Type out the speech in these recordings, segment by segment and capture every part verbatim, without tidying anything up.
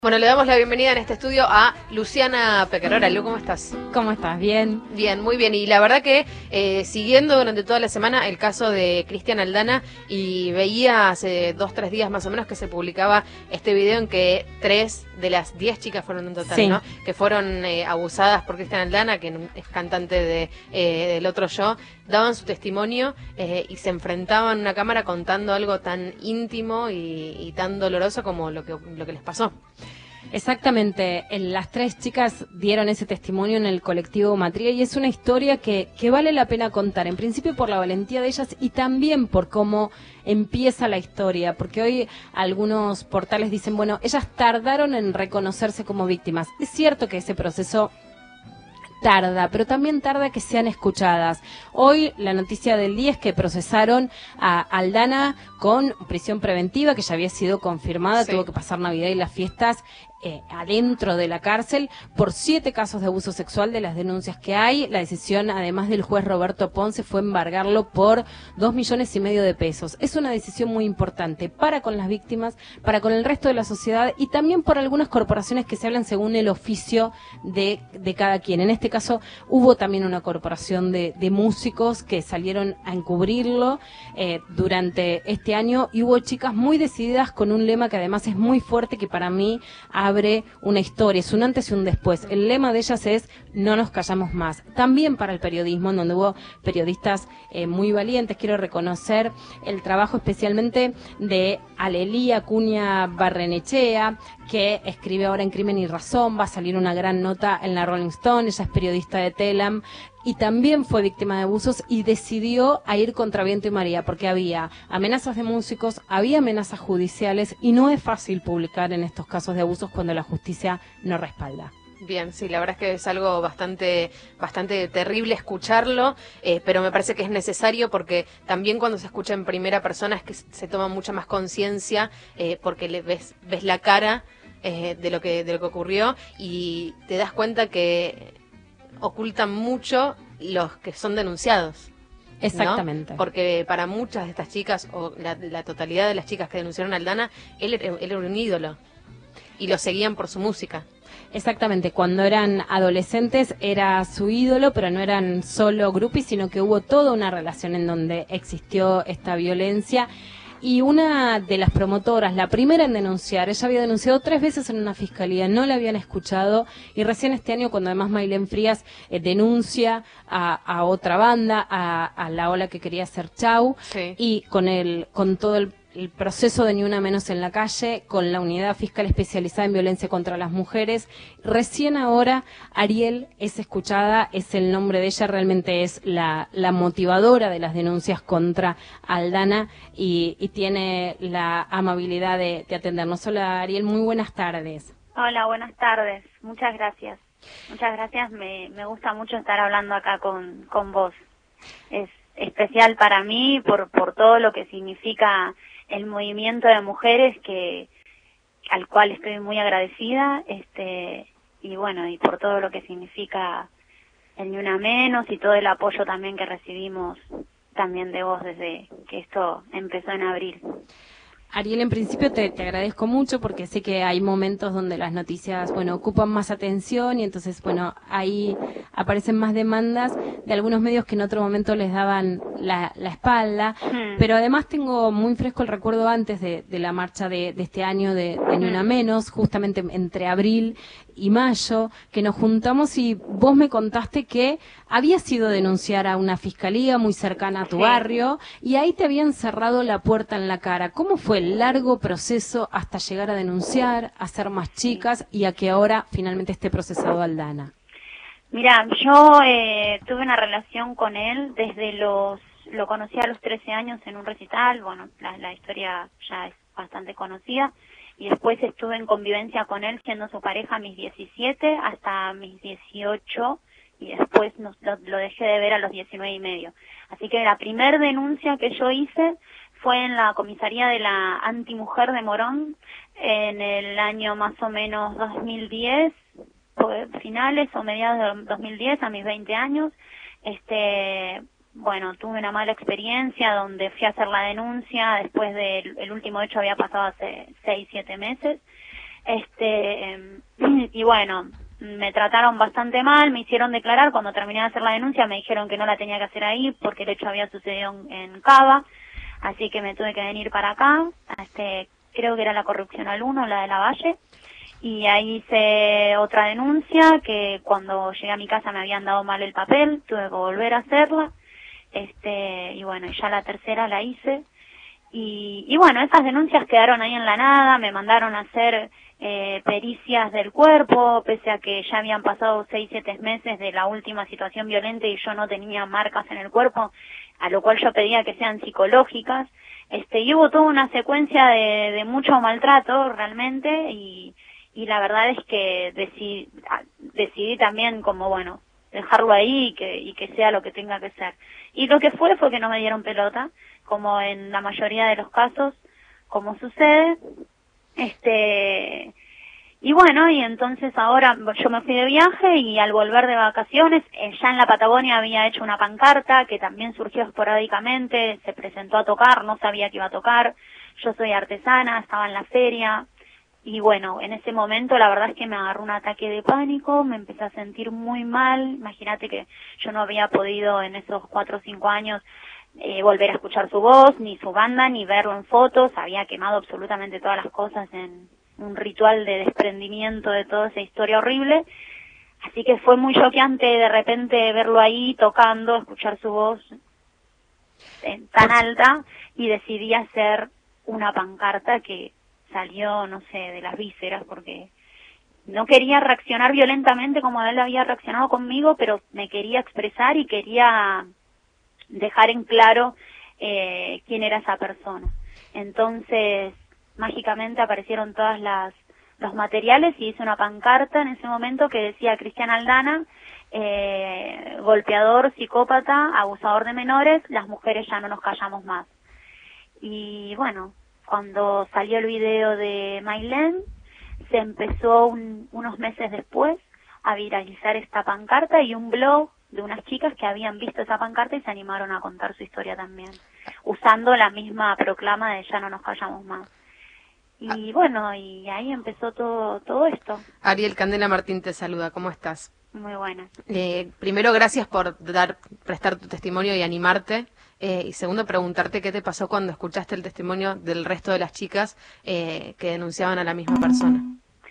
Bueno, le damos la bienvenida en este estudio a Luciana Pecarora. Lu, ¿cómo estás? ¿Cómo estás? ¿Bien? Bien, muy bien. Y la verdad que eh, siguiendo durante toda la semana el caso de Cristian Aldana, y veía hace dos, tres días más o menos que se publicaba este video en que tres de las diez chicas fueron en total, sí. ¿no? Que fueron eh, abusadas por Cristian Aldana, que es cantante de eh, del Otro Yo, daban su testimonio eh, y se enfrentaban a una cámara contando algo tan íntimo y, y tan doloroso como lo que, lo que les pasó. Exactamente, las tres chicas dieron ese testimonio en el colectivo Matria y es una historia que, que vale la pena contar, en principio por la valentía de ellas y también por cómo empieza la historia, porque hoy algunos portales dicen, bueno, ellas tardaron en reconocerse como víctimas. Es cierto que ese proceso tarda, pero también tarda que sean escuchadas. Hoy la noticia del día es que procesaron a Aldana con prisión preventiva, que ya había sido confirmada, sí. Tuvo que pasar Navidad y las fiestas eh, adentro de la cárcel por siete casos de abuso sexual de las denuncias que hay. La decisión, además del juez Roberto Ponce, fue embargarlo por dos millones y medio de pesos. Es una decisión muy importante para con las víctimas, para con el resto de la sociedad y también por algunas corporaciones que se hablan según el oficio de, de cada quien. En este caso hubo también una corporación de, de músicos que salieron a encubrirlo eh, durante este año y hubo chicas muy decididas con un lema que además es muy fuerte, que para mí abre una historia, es un antes y un después. El lema de ellas es no nos callamos más. También para el periodismo, en donde hubo periodistas eh, muy valientes. Quiero reconocer el trabajo especialmente de Alelía Acuña Barrenechea, que escribe ahora en Crimen y Razón, va a salir una gran nota en la Rolling Stone, ella es periodista de Telam y también fue víctima de abusos y decidió a ir contra viento y marea porque había amenazas de músicos, había amenazas judiciales y no es fácil publicar en estos casos de abusos cuando la justicia no respalda. Bien, sí, la verdad es que es algo bastante bastante terrible escucharlo, eh, pero me parece que es necesario porque también cuando se escucha en primera persona es que se toma mucha más conciencia eh, porque le ves ves la cara eh, de lo que de lo que ocurrió y te das cuenta que ocultan mucho los que son denunciados. Exactamente. ¿No? Porque para muchas de estas chicas, o la, la totalidad de las chicas que denunciaron a Aldana, él, él era un ídolo y lo seguían por su música. Exactamente, cuando eran adolescentes era su ídolo, pero no eran solo groupies, sino que hubo toda una relación en donde existió esta violencia. Y una de las promotoras, la primera en denunciar, ella había denunciado tres veces en una fiscalía, no la habían escuchado, y recién este año, cuando además Maylén Frías eh, denuncia a, a otra banda, a, a La Ola que quería hacer Chau, sí. Y con el con todo el el proceso de Ni Una Menos en la Calle, con la unidad fiscal especializada en violencia contra las mujeres. Recién ahora Ariel es escuchada, es el nombre de ella, realmente es la, la motivadora de las denuncias contra Aldana y, y tiene la amabilidad de, de atendernos. Hola Ariel, muy buenas tardes. Hola, buenas tardes, muchas gracias. Muchas gracias, me, me gusta mucho estar hablando acá con, con vos. Es especial para mí por, por todo lo que significa el movimiento de mujeres que al cual estoy muy agradecida, este y bueno, y por todo lo que significa el Ni Una Menos y todo el apoyo también que recibimos también de vos desde que esto empezó en abril. Ariel, en principio te, te agradezco mucho porque sé que hay momentos donde las noticias, bueno, ocupan más atención y entonces, bueno, ahí aparecen más demandas de algunos medios que en otro momento les daban la, la espalda, hmm. Pero además tengo muy fresco el recuerdo antes de, de la marcha de, de este año de, de Ni Una Menos, justamente entre abril y mayo, que nos juntamos y vos me contaste que habías ido a denunciar a una fiscalía muy cercana a tu sí. barrio y ahí te habían cerrado la puerta en la cara. ¿Cómo fue el largo proceso hasta llegar a denunciar, a ser más chicas y a que ahora finalmente esté procesado Aldana? Mira, yo eh, tuve una relación con él desde los, lo conocí a los trece años en un recital, bueno, la, la historia ya es bastante conocida. Y después estuve en convivencia con él siendo su pareja a mis diecisiete hasta mis dieciocho y después nos, lo, lo dejé de ver a los diecinueve y medio. Así que la primer denuncia que yo hice fue en la comisaría de la antimujer de Morón en el año más o menos dos mil diez, finales o mediados de dos mil diez, a mis veinte años. Este, bueno, tuve una mala experiencia donde fui a hacer la denuncia después del el último hecho había pasado hace seis, siete meses. Este, y bueno, me trataron bastante mal, me hicieron declarar. Cuando terminé de hacer la denuncia me dijeron que no la tenía que hacer ahí porque el hecho había sucedido en, en Cava, así que me tuve que venir para acá, este, creo que era la Correccional uno, la de la Valle, y ahí hice otra denuncia que cuando llegué a mi casa me habían dado mal el papel, tuve que volver a hacerla, este, y bueno, y ya la tercera la hice, y, y bueno, esas denuncias quedaron ahí en la nada, me mandaron a hacer eh, pericias del cuerpo, pese a que ya habían pasado seis, siete meses de la última situación violenta y yo no tenía marcas en el cuerpo, a lo cual yo pedía que sean psicológicas, este, y hubo toda una secuencia de, de mucho maltrato realmente, y, y la verdad es que decidí, decidí también como, bueno, dejarlo ahí y que, y que sea lo que tenga que ser. Y lo que fue fue que no me dieron pelota, como en la mayoría de los casos, como sucede, este, y bueno, y entonces ahora yo me fui de viaje y al volver de vacaciones, eh, ya en la Patagonia había hecho una pancarta que también surgió esporádicamente, se presentó a tocar, no sabía que iba a tocar, yo soy artesana, estaba en la feria, y bueno, en ese momento la verdad es que me agarró un ataque de pánico, me empecé a sentir muy mal, imagínate que yo no había podido en esos cuatro o cinco años eh, volver a escuchar su voz, ni su banda, ni verlo en fotos, había quemado absolutamente todas las cosas en un ritual de desprendimiento de toda esa historia horrible, así que fue muy choqueante de repente verlo ahí tocando, escuchar su voz eh, tan alta, y decidí hacer una pancarta que salió, no sé, de las vísceras, porque no quería reaccionar violentamente como él había reaccionado conmigo, pero me quería expresar y quería dejar en claro eh, quién era esa persona. Entonces, mágicamente aparecieron todas las los materiales y hice una pancarta en ese momento que decía Cristian Aldana, eh, golpeador, psicópata, abusador de menores, las mujeres ya no nos callamos más. Y bueno, cuando salió el video de Mailén, se empezó un, unos meses después a viralizar esta pancarta y un blog de unas chicas que habían visto esa pancarta y se animaron a contar su historia también, usando la misma proclama de ya no nos callamos más. Y bueno, y ahí empezó todo todo esto. Ariel Candela Martín te saluda, ¿cómo estás? Muy buena. Eh, primero, gracias por dar prestar tu testimonio y animarte. Eh, y segundo, preguntarte qué te pasó cuando escuchaste el testimonio del resto de las chicas eh, que denunciaban a la misma persona.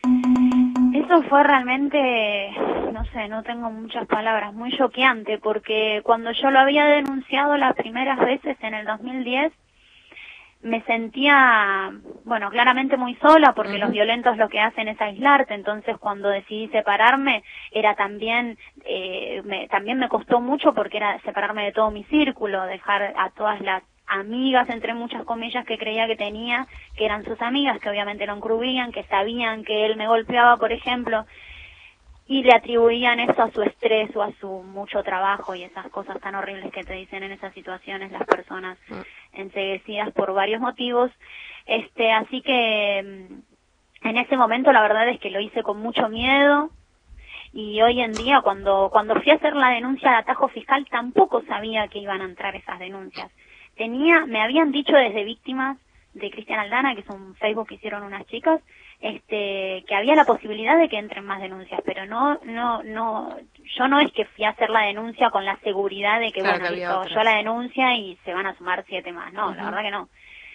Eso fue realmente, no sé, no tengo muchas palabras, muy choqueante, porque cuando yo lo había denunciado las primeras veces en el dos mil diez, me sentía, bueno, claramente muy sola, porque uh-huh. los violentos lo que hacen es aislarte, entonces cuando decidí separarme, era también, eh, me, también me costó mucho porque era separarme de todo mi círculo, dejar a todas las amigas, entre muchas comillas, que creía que tenía, que eran sus amigas, que obviamente lo encubrían, que sabían que él me golpeaba, por ejemplo, y le atribuían eso a su estrés o a su mucho trabajo y esas cosas tan horribles que te dicen en esas situaciones las personas enceguecidas por varios motivos. Este, así que en ese momento la verdad es que lo hice con mucho miedo, y hoy en día cuando cuando fui a hacer la denuncia de atajo fiscal tampoco sabía que iban a entrar esas denuncias. Tenía, me habían dicho desde víctimas de Cristian Aldana, que es un Facebook que hicieron unas chicas, este, que había la posibilidad de que entren más denuncias, pero no, no, no, yo no es que fui a hacer la denuncia con la seguridad de que, claro, bueno, que listo, yo la denuncia y se van a sumar siete más, no, uh-huh. la verdad que no.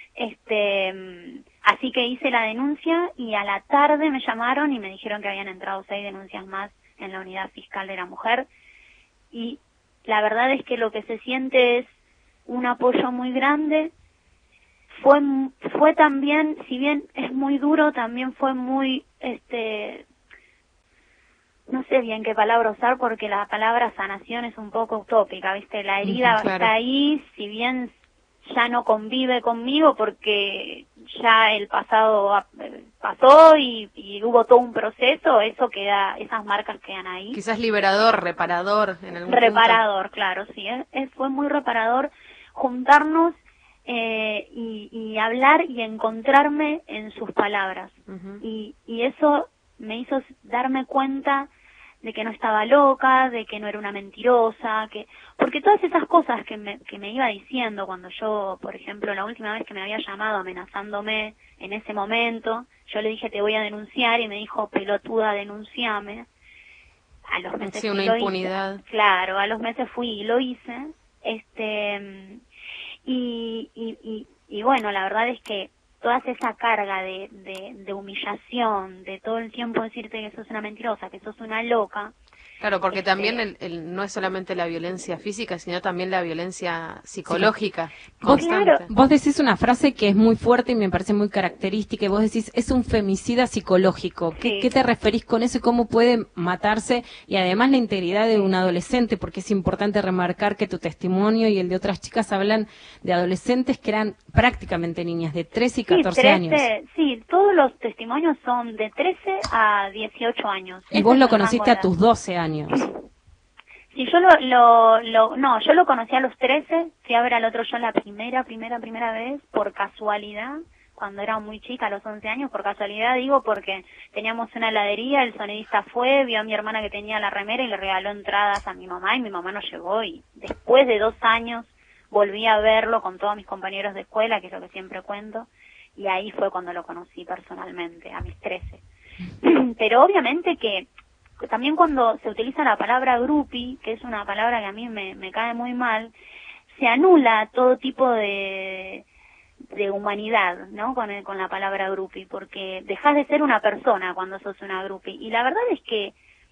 Este, así que hice la denuncia y a la tarde me llamaron y me dijeron que habían entrado seis denuncias más en la unidad fiscal de la mujer, y la verdad es que lo que se siente es un apoyo muy grande. Fue fue también, si bien es muy duro, también fue muy, este, no sé bien qué palabra usar porque la palabra sanación es un poco utópica, ¿viste? La herida uh-huh, claro. está ahí, si bien ya no convive conmigo porque ya el pasado pasó y, y hubo todo un proceso, eso queda, esas marcas quedan ahí. Quizás liberador, reparador en algún Reparador, punto. Claro, sí, es, es, fue muy reparador juntarnos Eh, y, y hablar y encontrarme en sus palabras. Uh-huh. y, y eso me hizo darme cuenta de que no estaba loca, de que no era una mentirosa, que porque todas esas cosas que me, que me iba diciendo cuando yo, por ejemplo, la última vez que me había llamado amenazándome en ese momento, yo le dije te voy a denunciar y me dijo pelotuda denunciame. A los meses sí, fui, una lo impunidad. hice. Claro, a los meses fui y lo hice. Este y, y, y, y bueno, la verdad es que toda esa carga de, de, de humillación, de todo el tiempo decirte que sos una mentirosa, que sos una loca. Claro, porque este, también el, el, no es solamente la violencia física, sino también la violencia psicológica constante. Claro. Vos decís una frase que es muy fuerte y me parece muy característica, y vos decís, es un femicida psicológico. ¿Qué, Sí. ¿Qué te referís con eso y cómo puede matarse? Y además la integridad de un adolescente, porque es importante remarcar que tu testimonio y el de otras chicas hablan de adolescentes que eran prácticamente niñas, de trece y catorce sí, años. Sí, todos los testimonios son de trece a dieciocho años. Y Ese vos es lo el conociste rango a de tus doce años. Sí, yo lo, lo, lo, no, yo lo conocí a los trece, fui a ver al otro yo la primera, primera, primera vez, por casualidad, cuando era muy chica, a los once años, por casualidad digo, porque teníamos una heladería, el sonidista fue, vio a mi hermana que tenía la remera y le regaló entradas a mi mamá, y mi mamá nos llevó, y después de dos años volví a verlo con todos mis compañeros de escuela, que es lo que siempre cuento, y ahí fue cuando lo conocí personalmente, a mis trece. Pero obviamente que también cuando se utiliza la palabra groupie, que es una palabra que a mí me, me cae muy mal, se anula todo tipo de, de humanidad, ¿no? Con, el, con la palabra groupie, porque dejas de ser una persona cuando sos una groupie. Y la verdad es que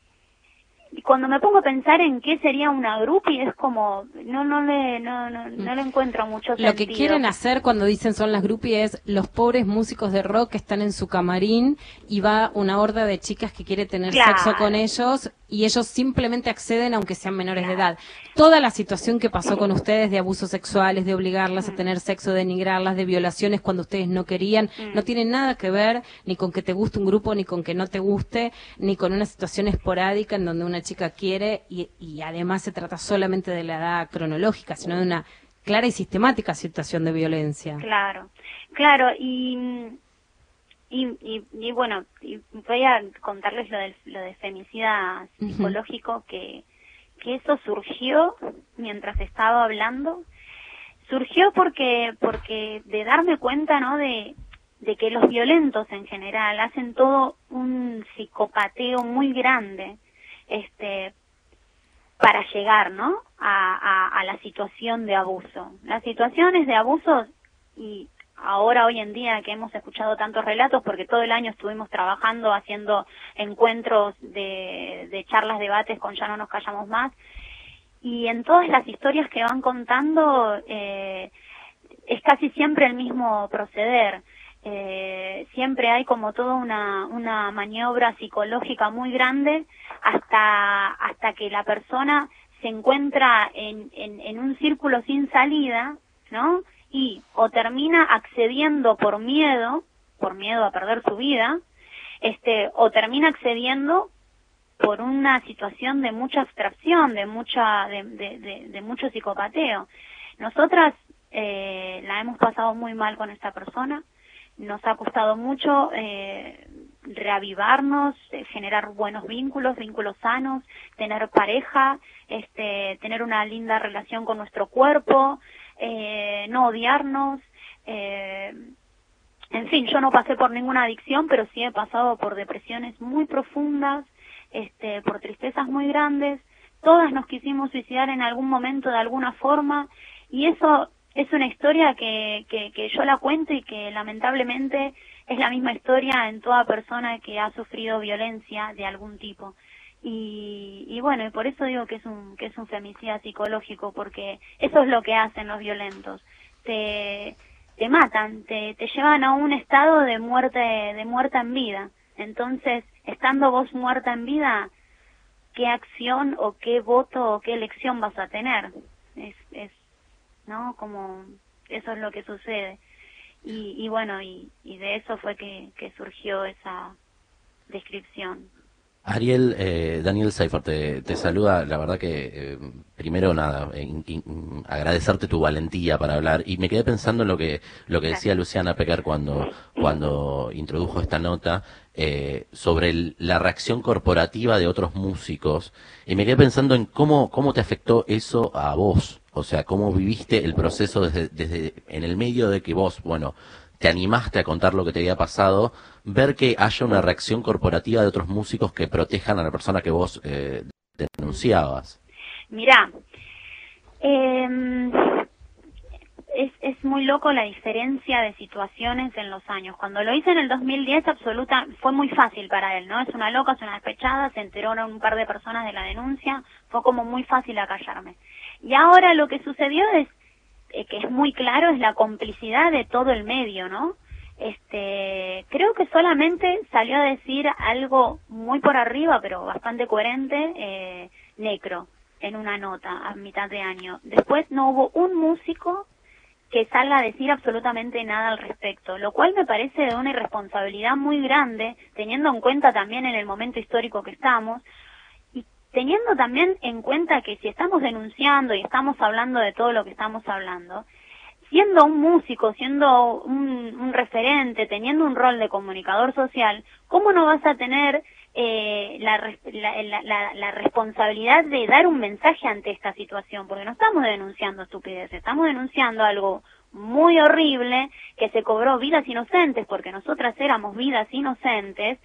cuando me pongo a pensar en qué sería una groupie, es como, no no le no no, no le encuentro mucho sentido. Lo que quieren hacer cuando dicen son las groupies es los pobres músicos de rock que están en su camarín y va una horda de chicas que quiere tener Claro. sexo con ellos y ellos simplemente acceden aunque sean menores de edad. Toda la situación que pasó con ustedes de abusos sexuales, de obligarlas Mm. a tener sexo, de denigrarlas, de violaciones cuando ustedes no querían, Mm. no tiene nada que ver ni con que te guste un grupo, ni con que no te guste, ni con una situación esporádica en donde una chica quiere y, y además se trata solamente de la edad cronológica, sino de una clara y sistemática situación de violencia. Claro, claro, y y, y, y bueno, y voy a contarles lo del lo de femicida psicológico, uh-huh. que que eso surgió mientras estaba hablando, surgió porque porque de darme cuenta, ¿no?, de de que los violentos en general hacen todo un psicopateo muy grande, este para llegar, ¿no?, a, a, a la situación de abuso. Las situaciones de abuso, y ahora hoy en día que hemos escuchado tantos relatos, porque todo el año estuvimos trabajando, haciendo encuentros de, de charlas, debates con Ya no nos callamos más, y en todas las historias que van contando eh, es casi siempre el mismo proceder. Eh, siempre hay como toda una, una maniobra psicológica muy grande hasta hasta que la persona se encuentra en, en, en un círculo sin salida, ¿no? Y o termina accediendo por miedo, por miedo a perder su vida, este, o termina accediendo por una situación de mucha abstracción, de mucha, de, de, de, de mucho psicopateo. Nosotras eh, la hemos pasado muy mal con esta persona. Nos ha costado mucho eh, reavivarnos, eh, generar buenos vínculos, vínculos sanos, tener pareja, este, tener una linda relación con nuestro cuerpo, eh, no odiarnos. Eh, en fin, yo no pasé por ninguna adicción, pero sí he pasado por depresiones muy profundas, este, por tristezas muy grandes. Todas nos quisimos suicidar en algún momento de alguna forma, y eso es una historia que, que, que yo la cuento y que lamentablemente es la misma historia en toda persona que ha sufrido violencia de algún tipo. Y, y bueno, y por eso digo que es un que es un femicida psicológico, porque eso es lo que hacen los violentos. Te, te matan, te, te llevan a un estado de muerte, de muerte en vida. Entonces, estando vos muerta en vida, ¿qué acción o qué voto o qué elección vas a tener? Es, es ¿no? Como eso es lo que sucede. Y, y bueno, y, y de eso fue que, que surgió esa descripción. Ariel, eh, Daniel Seifert te, te saluda. La verdad que, eh, primero nada, eh, in, in, agradecerte tu valentía para hablar. Y me quedé pensando en lo que lo que decía Luciana Pecker cuando cuando introdujo esta nota, eh, sobre el, la reacción corporativa de otros músicos. Y me quedé pensando en cómo cómo te afectó eso a vos. O sea, cómo viviste el proceso desde, desde en el medio de que vos, bueno, te animaste a contar lo que te había pasado, ver que haya una reacción corporativa de otros músicos que protejan a la persona que vos eh, denunciabas. Mirá, eh, es, es muy loco la diferencia de situaciones en los años. Cuando lo hice en el dos mil diez, absoluta, fue muy fácil para él, ¿no? Es una loca, es una despechada, se enteraron un par de personas de la denuncia, fue como muy fácil acallarme. Y ahora lo que sucedió es que es muy claro, es la complicidad de todo el medio, ¿no? Este, creo que solamente salió a decir algo muy por arriba, pero bastante coherente, eh, Necro, en una nota a mitad de año. Después no hubo un músico que salga a decir absolutamente nada al respecto, lo cual me parece de una irresponsabilidad muy grande, teniendo en cuenta también en el momento histórico que estamos, teniendo también en cuenta que si estamos denunciando y estamos hablando de todo lo que estamos hablando, siendo un músico, siendo un, un referente, teniendo un rol de comunicador social, ¿cómo no vas a tener eh, la, la, la, la responsabilidad de dar un mensaje ante esta situación? Porque no estamos denunciando estupideces, estamos denunciando algo muy horrible, que se cobró vidas inocentes, porque nosotras éramos vidas inocentes,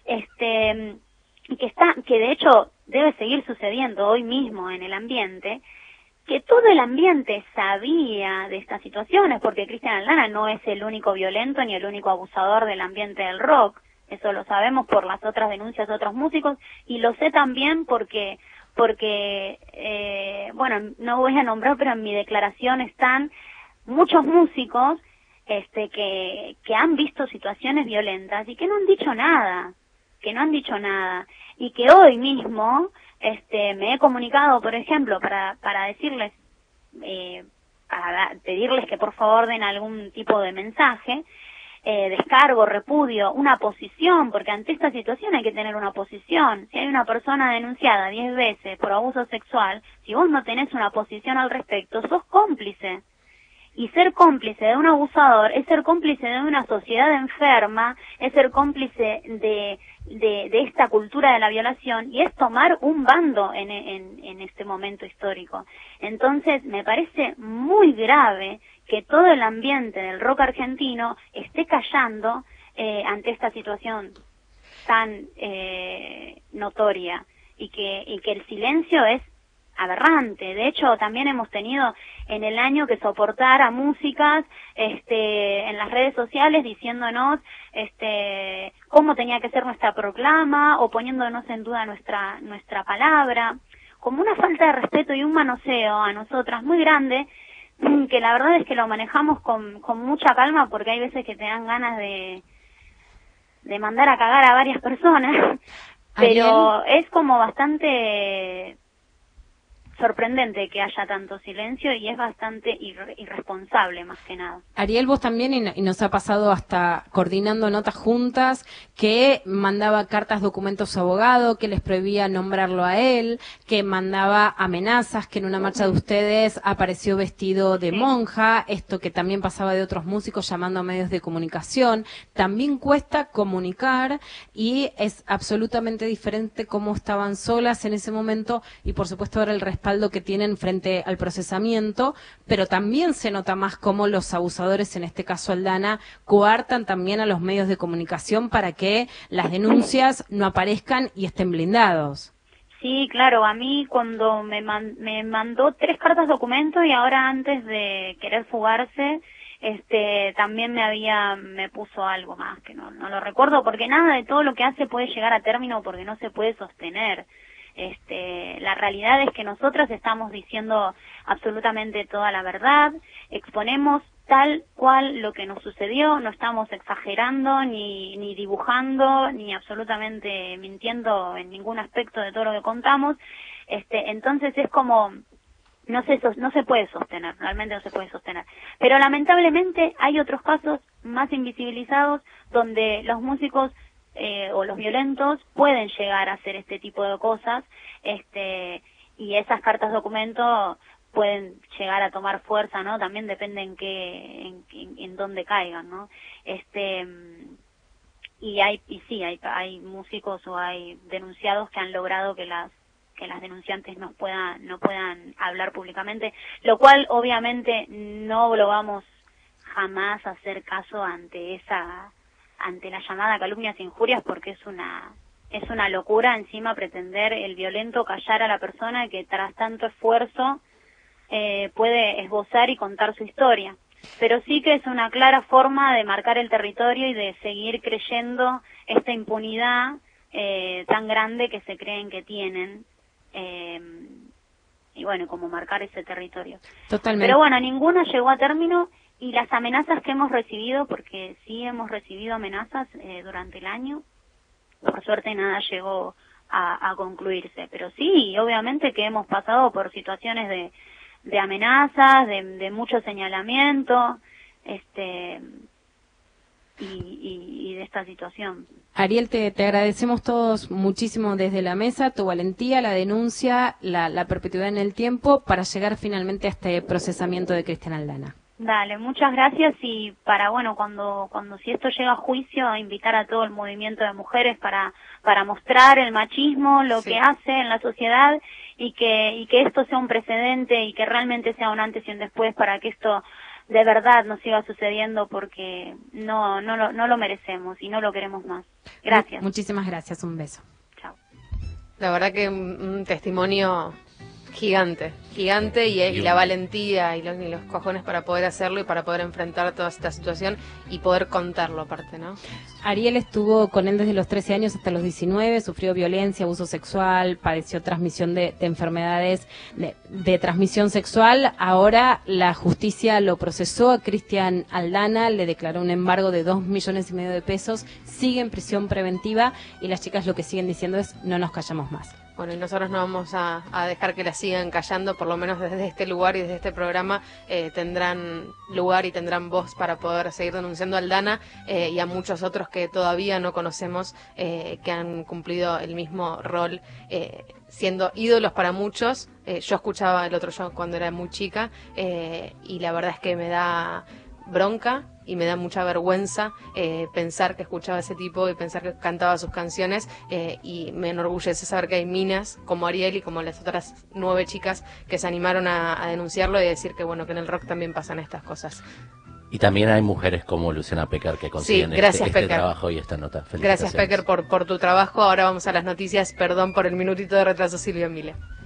este... y que está, que de hecho debe seguir sucediendo hoy mismo en el ambiente, que todo el ambiente sabía de estas situaciones, porque Cristian Aldana no es el único violento ni el único abusador del ambiente del rock, eso lo sabemos por las otras denuncias de otros músicos, y lo sé también porque, porque eh, bueno, no voy a nombrar, pero en mi declaración están muchos músicos este que, que han visto situaciones violentas y que no han dicho nada. que no han dicho nada, y que hoy mismo este me he comunicado, por ejemplo, para para decirles, eh, para pedirles que por favor den algún tipo de mensaje, eh, descargo, repudio, una posición, porque ante esta situación hay que tener una posición. Si hay una persona denunciada diez veces por abuso sexual, si vos no tenés una posición al respecto, sos cómplice. Y ser cómplice de un abusador es ser cómplice de una sociedad enferma, es ser cómplice de, de, de esta cultura de la violación y es tomar un bando en, en, en este momento histórico. Entonces me parece muy grave que todo el ambiente del rock argentino esté callando eh, ante esta situación tan eh, notoria y que, y que el silencio es aberrante. De hecho, también hemos tenido en el año que soportar a músicas este, en las redes sociales diciéndonos este, cómo tenía que ser nuestra proclama o poniéndonos en duda nuestra nuestra palabra, como una falta de respeto y un manoseo a nosotras muy grande, que la verdad es que lo manejamos con, con mucha calma porque hay veces que te dan ganas de, de mandar a cagar a varias personas, pero es como bastante sorprendente que haya tanto silencio y es bastante irre irresponsable más que nada. Ariel, vos también, y, y nos ha pasado hasta coordinando notas juntas, que mandaba cartas, documentos a abogado, que les prohibía nombrarlo a él, que mandaba amenazas, que en una marcha de ustedes apareció vestido de sí. monja, esto que también pasaba de otros músicos llamando a medios de comunicación. También cuesta comunicar y es absolutamente diferente cómo estaban solas en ese momento y por supuesto ahora el respaldo que tienen frente al procesamiento, pero también se nota más cómo los abusadores, en este caso Aldana, coartan también a los medios de comunicación para que las denuncias no aparezcan y estén blindados. Sí, claro, a mí cuando me, man me mandó tres cartas documento y ahora antes de querer fugarse, este también me había, me puso algo más, que no, no lo recuerdo, porque nada de todo lo que hace puede llegar a término porque no se puede sostener. Este, la realidad es que nosotras estamos diciendo absolutamente toda la verdad, exponemos tal cual lo que nos sucedió, no estamos exagerando, ni, ni dibujando, ni absolutamente mintiendo en ningún aspecto de todo lo que contamos, este, entonces es como, no se, no se puede sostener, realmente no se puede sostener. Pero lamentablemente hay otros casos más invisibilizados donde los músicos eh, o los violentos pueden llegar a hacer este tipo de cosas, este, y esas cartas documento pueden llegar a tomar fuerza, ¿no? También depende en qué, en, en, en dónde caigan, ¿no? Este, y hay, y sí, hay, hay músicos o hay denunciados que han logrado que las, que las denunciantes no puedan, no puedan hablar públicamente, lo cual obviamente no lo vamos jamás a hacer caso ante esa, ante la llamada calumnias e injurias, porque es una, es una locura encima pretender el violento callar a la persona que tras tanto esfuerzo Eh, puede esbozar y contar su historia, pero sí que es una clara forma de marcar el territorio y de seguir creyendo esta impunidad eh, tan grande que se creen que tienen, eh, y bueno, como marcar ese territorio. Totalmente. Pero bueno, ninguna llegó a término, y las amenazas que hemos recibido, porque sí hemos recibido amenazas eh, durante el año, por suerte nada llegó a, a concluirse, pero sí, obviamente que hemos pasado por situaciones de de amenazas, de, de mucho señalamiento, este, y, y, y de esta situación. Ariel, te, te agradecemos todos muchísimo desde la mesa, tu valentía, la denuncia, la, la perpetuidad en el tiempo para llegar finalmente a este procesamiento de Cristian Aldana. Dale, muchas gracias, y para, bueno, cuando, cuando si esto llega a juicio, a invitar a todo el movimiento de mujeres para, para mostrar el machismo, lo sí. que hace en la sociedad, y que, y que esto sea un precedente y que realmente sea un antes y un después para que esto de verdad nos siga sucediendo, porque no, no lo, no lo merecemos y no lo queremos más. Gracias. Muchísimas gracias, un beso. Chao. La verdad que un, un testimonio gigante, gigante, y, y la valentía y los, y los cojones para poder hacerlo y para poder enfrentar toda esta situación y poder contarlo aparte, ¿no? Ariel estuvo con él desde los trece años hasta los diecinueve, sufrió violencia, abuso sexual, padeció transmisión de, de enfermedades de, de transmisión sexual. Ahora la justicia lo procesó a Cristian Aldana, le declaró un embargo de dos millones y medio de pesos, sigue en prisión preventiva, y las chicas lo que siguen diciendo es: no nos callamos más. Bueno, y nosotros no vamos a, a dejar que la sigan callando, por lo menos desde este lugar y desde este programa eh, tendrán lugar y tendrán voz para poder seguir denunciando a Aldana eh, y a muchos otros que todavía no conocemos, eh, que han cumplido el mismo rol, eh, siendo ídolos para muchos. Eh, yo escuchaba el otro show cuando era muy chica eh, y la verdad es que me da bronca y me da mucha vergüenza eh, pensar que escuchaba a ese tipo y pensar que cantaba sus canciones, eh, y me enorgullece saber que hay minas como Ariel y como las otras nueve chicas que se animaron a, a denunciarlo y decir que bueno, que en el rock también pasan estas cosas. Y también hay mujeres como Luciana Pecker que consiguen sí, gracias, este, este Pecker. trabajo y esta nota. Gracias, Pecker, por, por tu trabajo. Ahora vamos a las noticias. Perdón por el minutito de retraso, Silvia Mile.